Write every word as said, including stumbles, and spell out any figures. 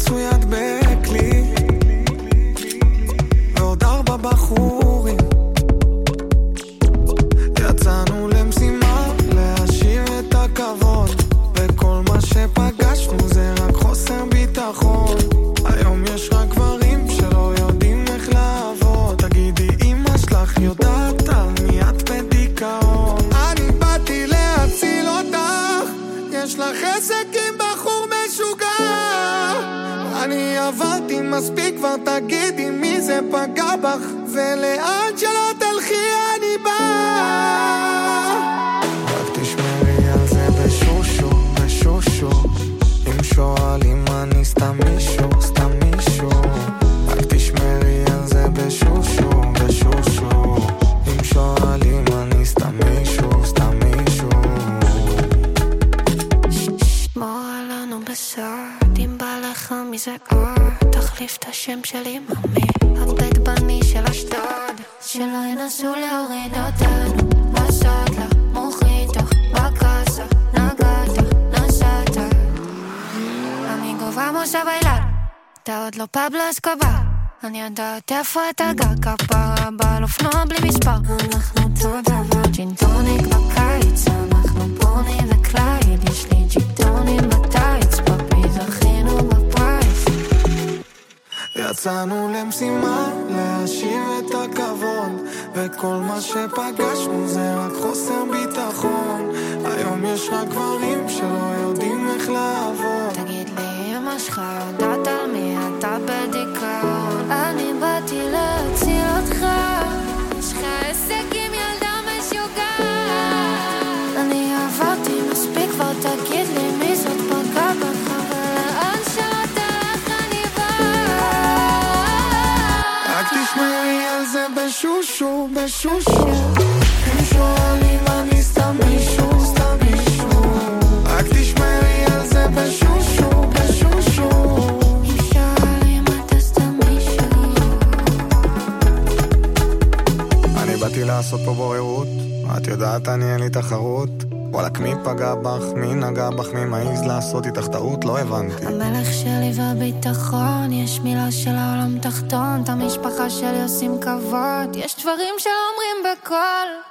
הוא ידבק לי ועוד ארבע בחורים. יצאנו למשימה להשיב את הכבוד, וכל מה שפגשנו זה רק חוסר ביטחון. היום יש רק גברים שלא יודעים איך לעבוד. תגידי אמא שלך יודעת על מי את בדיכאון. אני באתי להציל אותך, יש לך עסק עם בחור משוגע. אני עברתי מספיק כבר, תגידי מי זה פגע בך, ולאן שלא תלכי אני בא. רק תשמרי על זה בשושו, בשושו. אם שואלים אני סתם מישהו, סתם מישהו. רק תשמרי על זה בשושו, בשושו. אם שואלים אני סתם מישהו, סתם מישהו. שמור עלינו בסוד, אם בא לך מזה אור, תחליף את השם שלי ממי, הבית בני של אשדוד, שלא ינסו להוריד אותנו. לעשות לה מוחיתו בקאסה, נגעת, נסעת. אמיגו vamos a bailar, אתה עוד לא פבלו אסקובר. אני יודעת איפה אתה גר, כפרה בעל אופנוע בלי מספר. אנחנו אותו דבר, ג'ינטוניק בקיץ, אנחנו פורני וקלייד. יש לי ג'ינטונים בטייץ, פאפי זכינו בפרייס. יצאנו למשימה להשיב את הכבוד, וכל מה שפגשנו זה רק חוסר ביטחון. היום יש רק גברים שלא יודעים איך לעבוד. תגיד לי אמא שלך יודעת על מי אתה בדיכאון. אני באתי להציל אותך, יש לך עסק עם ילדה משוגעת. אני עברתי מספיק כבר, תגיד לי מי זאת פגע בך, ולאן שלא תלך אני בא. רק תשמרי על זה בשושו, בשושו. אם שואלים אני סתם מישהו, סתם מישהו. רק תשמרי על זה בשושו, בשושו. אם שואלים אתה סתם מישהו. אני באתי לעשות פה בוררות, את יודעת אני אין לי תחרות. וואלק מי פגע בך, מי נגע בך, מי מעיז לעשות איתך טעות, לא הבנתי. המלך שלי והביטחון, יש מילה של העולם תחתון, את המשפחה שלי עושים כבוד, יש דברים שלא אומרים בקול.